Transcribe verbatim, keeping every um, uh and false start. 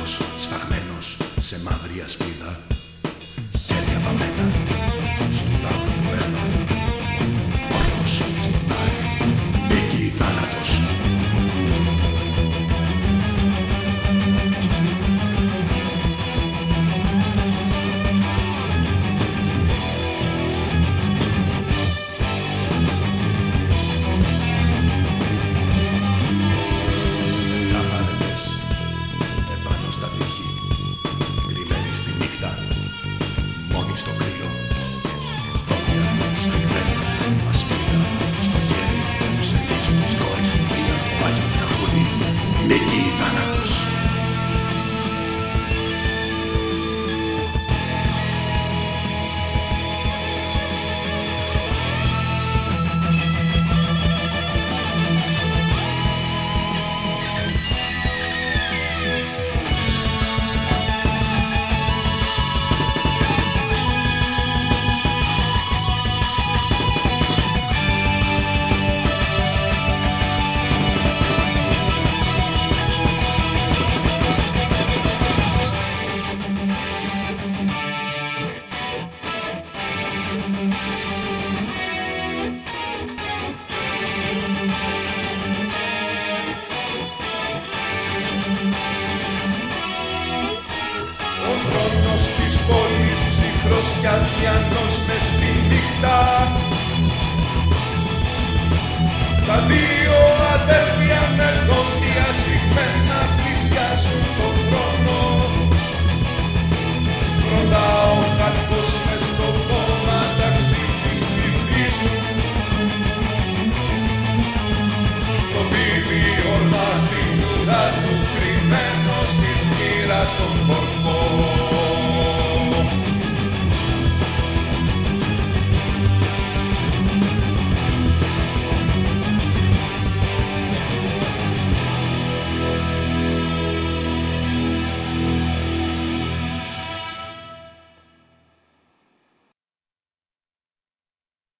θάνατος σφαγμένος σε μαύρη ασπίδα, χέρια βαμμένα στου τάβλο του αίμα, όρκος στον Άρη, εκεί θάνατος. Τα δύο αδέρφια με κόντια σφιγμένα πλησιάζουν τον χρόνο. Πρώτα ο χαλκός μες στο πόμα ταξίδι σφυρίζουν. Το δίδυ ορμά στην ουρά του κρυμμένος της μοίρας των κορφών.